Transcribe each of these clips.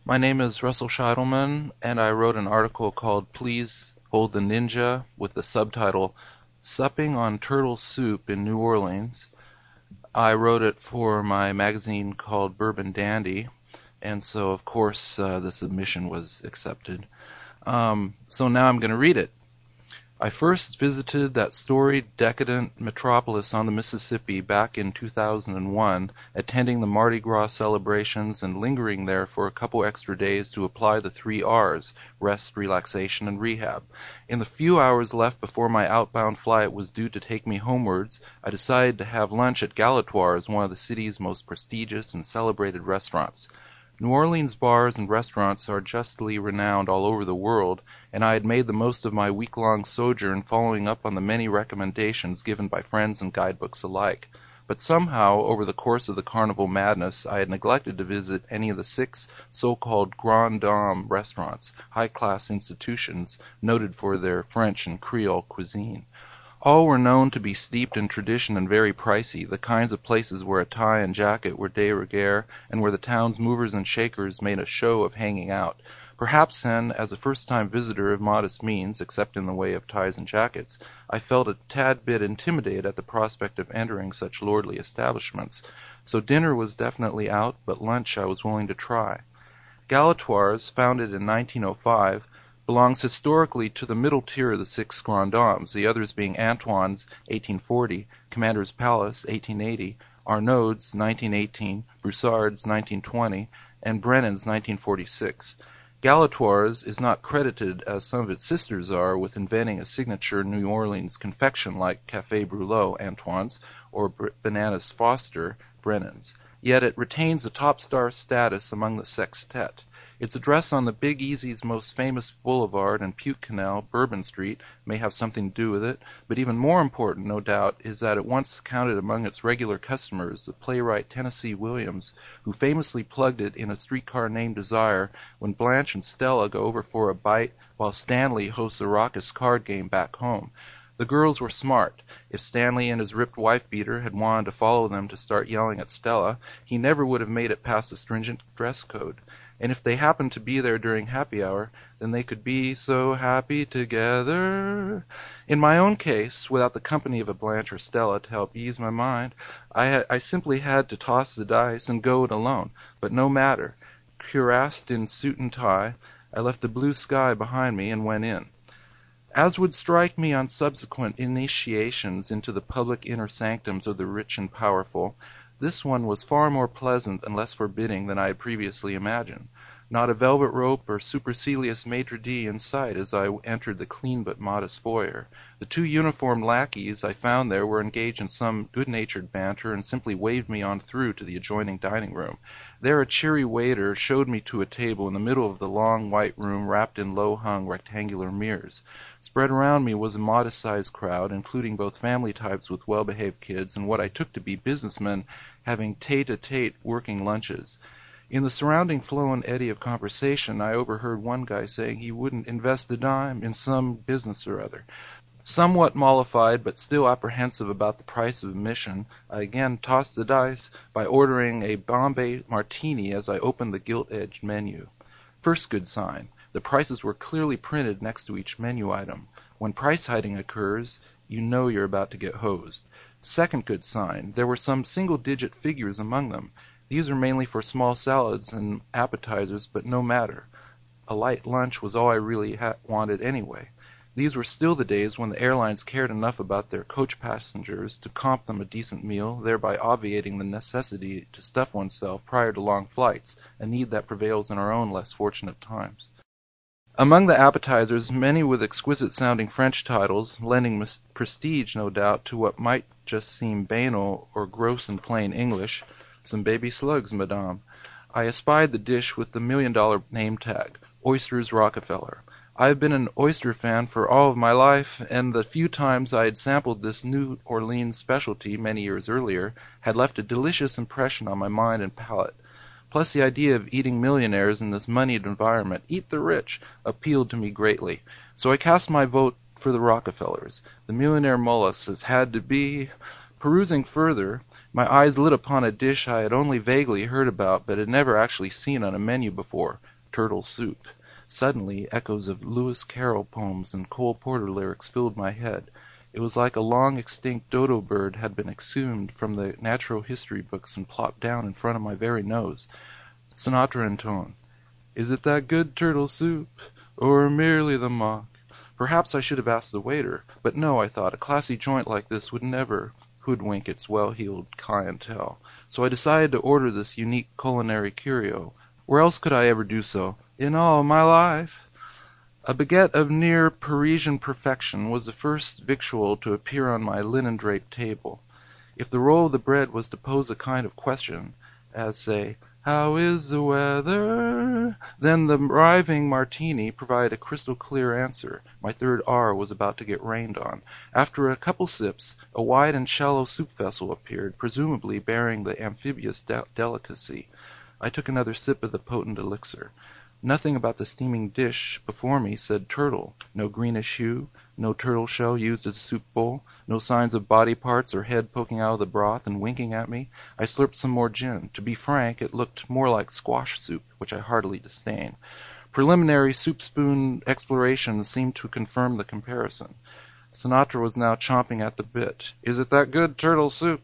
My name is Russell Scheitelman, and I wrote an article called Please Hold the Ninja with the subtitle Supping on Turtle Soup in New Orleans. I wrote it for my magazine called Bourbon Dandy, and so of course the submission was accepted. So now I'm going to read it. I first visited that storied, decadent metropolis on the Mississippi back in 2001, attending the Mardi Gras celebrations and lingering there for a couple extra days to apply the 3 R's, rest, relaxation, and rehab. In the few hours left before my outbound flight was due to take me homewards, I decided to have lunch at Galatoire's, one of the city's most prestigious and celebrated restaurants. New Orleans bars and restaurants are justly renowned all over the world, and I had made the most of my week-long sojourn following up on the many recommendations given by friends and guidebooks alike. But somehow, over the course of the carnival madness, I had neglected to visit any of the 6 so-called Grand Dame restaurants, high-class institutions noted for their French and Creole cuisine. All were known to be steeped in tradition and very pricey, the kinds of places where a tie and jacket were de rigueur and where the town's movers and shakers made a show of hanging out. Perhaps then, as a first-time visitor of modest means, except in the way of ties and jackets, I felt a tad bit intimidated at the prospect of entering such lordly establishments. So dinner was definitely out, but lunch I was willing to try. Galatoire's, founded in 1905, belongs historically to the middle tier of the 6 Grand Dames, the others being Antoine's, 1840, Commander's Palace, 1880, Arnaud's, 1918, Broussard's, 1920, and Brennan's, 1946. Galatoire's is not credited, as some of its sisters are, with inventing a signature New Orleans confection like Café Brûlot, Antoine's, or Bananas Foster, Brennan's. Yet it retains a top star status among the sextet. Its address on the Big Easy's most famous boulevard and Puke Canal, Bourbon Street, may have something to do with it, but even more important, no doubt, is that it once counted among its regular customers the playwright Tennessee Williams, who famously plugged it in A Streetcar Named Desire when Blanche and Stella go over for a bite while Stanley hosts a raucous card game back home. The girls were smart. If Stanley and his ripped wife-beater had wanted to follow them to start yelling at Stella, he never would have made it past the stringent dress code. And if they happened to be there during happy hour, then they could be so happy together. In my own case, without the company of a Blanche or Stella to help ease my mind, I simply had to toss the dice and go it alone. But no matter. Cuirassed in suit and tie, I left the blue sky behind me and went in. As would strike me on subsequent initiations into the public inner sanctums of the rich and powerful, this one was far more pleasant and less forbidding than I had previously imagined. Not a velvet rope or supercilious maitre d' in sight as I entered the clean but modest foyer. The 2 uniformed lackeys I found there were engaged in some good-natured banter and simply waved me on through to the adjoining dining room. There a cheery waiter showed me to a table in the middle of the long white room wrapped in low-hung rectangular mirrors. Spread around me was a modest-sized crowd, including both family types with well-behaved kids and what I took to be businessmen having tete-a-tete working lunches. In the surrounding flow and eddy of conversation, I overheard one guy saying he wouldn't invest a dime in some business or other. Somewhat mollified, but still apprehensive about the price of admission, I again tossed the dice by ordering a Bombay martini as I opened the gilt-edged menu. First good sign. The prices were clearly printed next to each menu item. When price hiding occurs, you know you're about to get hosed. Second good sign. There were some single-digit figures among them. These were mainly for small salads and appetizers, but no matter. A light lunch was all I really wanted anyway. These were still the days when the airlines cared enough about their coach passengers to comp them a decent meal, thereby obviating the necessity to stuff oneself prior to long flights, a need that prevails in our own less fortunate times. Among the appetizers, many with exquisite-sounding French titles, lending prestige, no doubt, to what might just seem banal or gross in plain English, some baby slugs, madame. I espied the dish with the $1 million name tag, Oysters Rockefeller. I have been an oyster fan for all of my life, and the few times I had sampled this New Orleans specialty many years earlier had left a delicious impression on my mind and palate. Plus the idea of eating millionaires in this moneyed environment, eat the rich, appealed to me greatly. So I cast my vote for the Rockefellers. The millionaire mollusks had to be. Perusing further, my eyes lit upon a dish I had only vaguely heard about but had never actually seen on a menu before, Turtle Soup. Suddenly, echoes of Lewis Carroll poems and Cole Porter lyrics filled my head. It was like a long-extinct dodo bird had been exhumed from the natural history books and plopped down in front of my very nose. Sinatra in tone. Is it that good turtle soup, or merely the mock? Perhaps I should have asked the waiter, but no, I thought, a classy joint like this would never hoodwink its well-heeled clientele. So I decided to order this unique culinary curio. Where else could I ever do so? In all my life. A baguette of near Parisian perfection was the first victual to appear on my linen-draped table. If the roll of the bread was to pose a kind of question, as, say, "How is the weather?" then the arriving martini provided a crystal-clear answer. My third R was about to get rained on. After a couple sips, a wide and shallow soup vessel appeared, presumably bearing the amphibious delicacy. I took another sip of the potent elixir. Nothing about the steaming dish before me said turtle. No greenish hue, no turtle shell used as a soup bowl, no signs of body parts or head poking out of the broth and winking at me. I slurped some more gin. To be frank, it looked more like squash soup, which I heartily disdain. Preliminary soup spoon explorations seemed to confirm the comparison. Sinatra was now chomping at the bit. Is it that good turtle soup?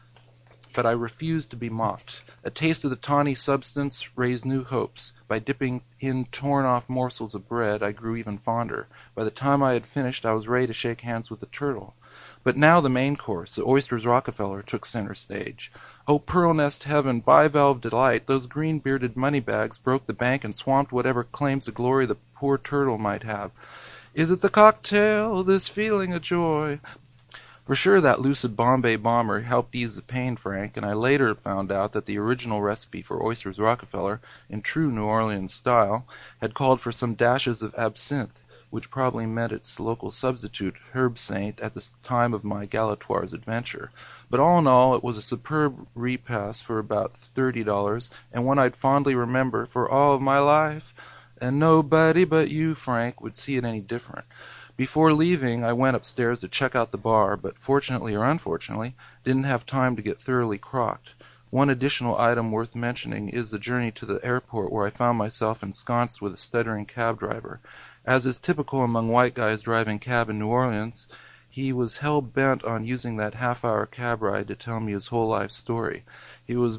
But I refused to be mocked. A taste of the tawny substance raised new hopes. By dipping in torn-off morsels of bread, I grew even fonder. By the time I had finished, I was ready to shake hands with the turtle. But now the main course, the oysters Rockefeller, took center stage. Oh, pearl nest heaven, bivalve delight, those green-bearded moneybags broke the bank and swamped whatever claims to glory the poor turtle might have. Is it the cocktail, this feeling of joy? For sure that lucid Bombay bomber helped ease the pain, Frank, and I later found out that the original recipe for oysters Rockefeller, in true New Orleans style, had called for some dashes of absinthe, which probably meant its local substitute, Herb Saint, at the time of my Galatoire's adventure. But all in all, it was a superb repast for about $30, and one I'd fondly remember for all of my life, and nobody but you, Frank, would see it any different. Before leaving, I went upstairs to check out the bar, but fortunately or unfortunately, didn't have time to get thoroughly crocked. One additional item worth mentioning is the journey to the airport, where I found myself ensconced with a stuttering cab driver. As is typical among white guys driving cab in New Orleans, he was hell-bent on using that half-hour cab ride to tell me his whole life story. He was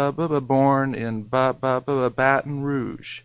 born in Baton Rouge.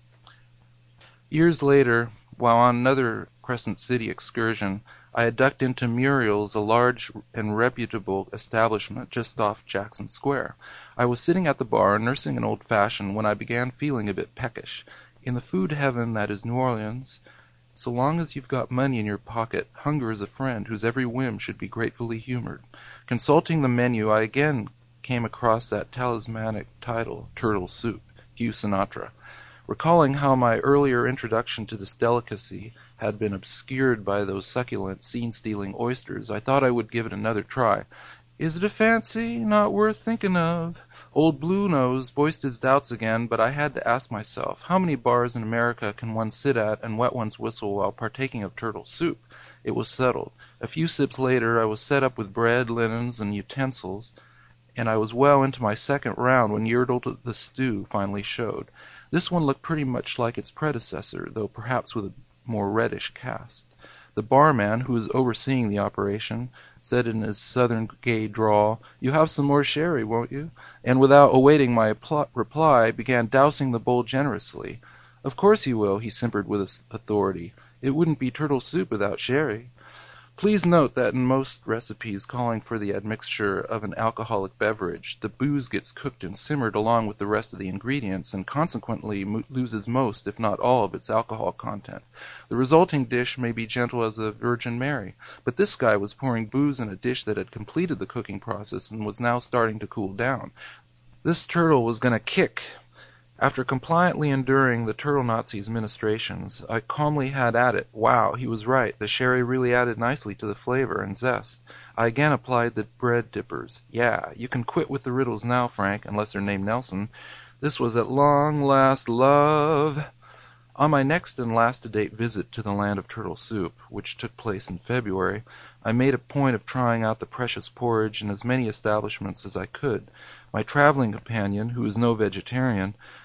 Years later, while on another Crescent City excursion, I had ducked into Muriel's, a large and reputable establishment just off Jackson Square. I was sitting at the bar, nursing an old-fashioned, when I began feeling a bit peckish. In the food heaven that is New Orleans, so long as you've got money in your pocket, hunger is a friend whose every whim should be gratefully humored. Consulting the menu, I again came across that talismanic title, Turtle Soup, Hugh Sinatra. Recalling how my earlier introduction to this delicacy had been obscured by those succulent, scene-stealing oysters, I thought I would give it another try. Is it a fancy not worth thinking of? Old Blue Nose voiced his doubts again, but I had to ask myself, how many bars in America can one sit at and wet one's whistle while partaking of turtle soup? It was settled. A few sips later, I was set up with bread, linens, and utensils, and I was well into my second round when Yertle the stew finally showed. This one looked pretty much like its predecessor, though perhaps with a more reddish cast. The barman, who was overseeing the operation, said in his southern gay drawl, "You have some more sherry, won't you?" and without awaiting my reply, began dousing the bowl generously. "Of course he will," he simpered with authority. "It wouldn't be turtle soup without sherry." Please note that in most recipes calling for the admixture of an alcoholic beverage, the booze gets cooked and simmered along with the rest of the ingredients and consequently loses most, if not all, of its alcohol content. The resulting dish may be gentle as a Virgin Mary, but this guy was pouring booze in a dish that had completed the cooking process and was now starting to cool down. This turtle was going to kick. After compliantly enduring the Turtle Nazi's ministrations, I calmly had at it. Wow, he was right. The sherry really added nicely to the flavor and zest. I again applied the bread dippers. Yeah, you can quit with the riddles now, Frank, unless they're named Nelson. This was at long last love. On my next and last-to-date visit to the land of turtle soup, which took place in February, I made a point of trying out the precious porridge in as many establishments as I could. My traveling companion, who is no vegetarian,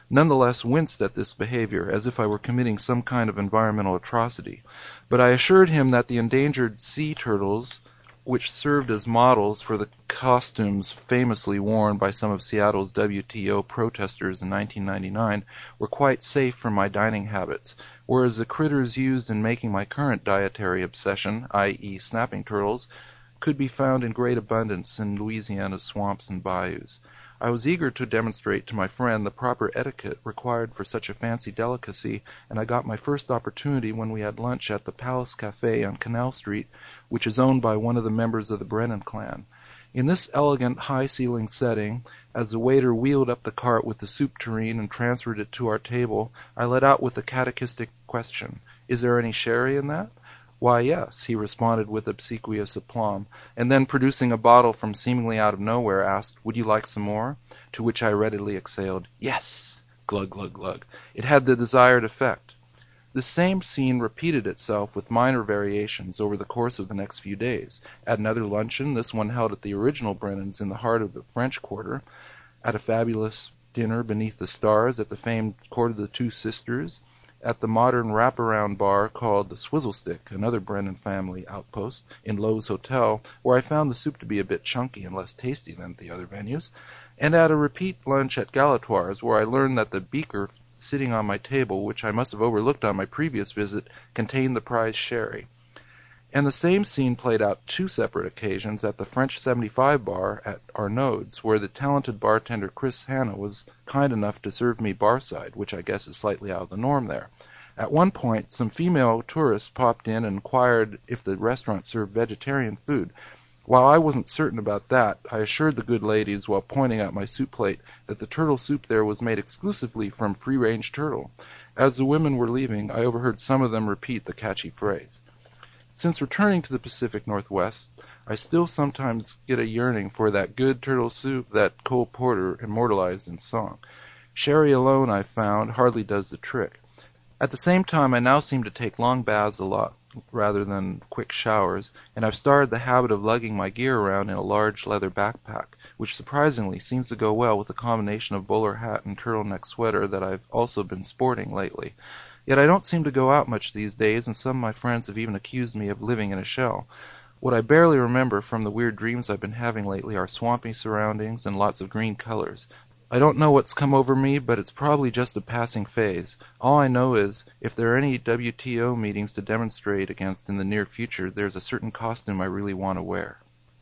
nonetheless winced at this behavior, as if I were committing some kind of environmental atrocity. But I assured him that the endangered sea turtles, which served as models for the costumes famously worn by some of Seattle's WTO protesters in 1999, were quite safe from my dining habits, whereas the critters used in making my current dietary obsession, i.e. snapping turtles, could be found in great abundance in Louisiana's swamps and bayous. I was eager to demonstrate to my friend the proper etiquette required for such a fancy delicacy, and I got my first opportunity when we had lunch at the Palace Cafe on Canal Street, which is owned by one of the members of the Brennan clan. In this elegant, high-ceilinged setting, as the waiter wheeled up the cart with the soup tureen and transferred it to our table, I let out with the catechistic question, "Is there any sherry in that?" "Why, yes," he responded with obsequious aplomb, and then, producing a bottle from seemingly out of nowhere, asked, "Would you like some more?" To which I readily exhaled, "Yes!" Glug, glug, glug. It had the desired effect. This same scene repeated itself with minor variations over the course of the next few days. At another luncheon, this one held at the original Brennan's in the heart of the French Quarter, at a fabulous dinner beneath the stars at the famed Court of the Two Sisters, at the modern wraparound bar called the Swizzle Stick, another Brennan family outpost, in Lowe's Hotel, where I found the soup to be a bit chunky and less tasty than at the other venues, and at a repeat lunch at Galatoire's, where I learned that the beaker sitting on my table, which I must have overlooked on my previous visit, contained the prize sherry. And the same scene played out 2 separate occasions at the French 75 bar at Arnaud's, where the talented bartender Chris Hanna was kind enough to serve me barside, which I guess is slightly out of the norm there. At one point, some female tourists popped in and inquired if the restaurant served vegetarian food. While I wasn't certain about that, I assured the good ladies, while pointing out my soup plate, that the turtle soup there was made exclusively from free-range turtle. As the women were leaving, I overheard some of them repeat the catchy phrase. Since returning to the Pacific Northwest, I still sometimes get a yearning for that good turtle soup that Cole Porter immortalized in song. Sherry alone, I've found, hardly does the trick. At the same time, I now seem to take long baths a lot, rather than quick showers, and I've started the habit of lugging my gear around in a large leather backpack, which surprisingly seems to go well with the combination of bowler hat and turtleneck sweater that I've also been sporting lately. Yet I don't seem to go out much these days, and some of my friends have even accused me of living in a shell. What I barely remember from the weird dreams I've been having lately are swampy surroundings and lots of green colors. I don't know what's come over me, but it's probably just a passing phase. All I know is, if there are any WTO meetings to demonstrate against in the near future, there's a certain costume I really want to wear.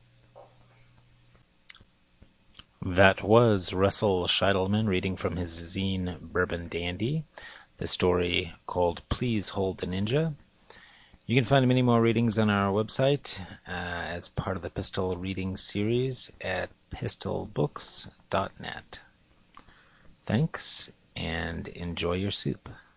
That was Russell Scheitelman reading from his zine Bourbon Dandy, the story called Please Hold the Ninja. You can find many more readings on our website as part of the Pistol Reading Series at pistolbooks.net. Thanks, and enjoy your soup.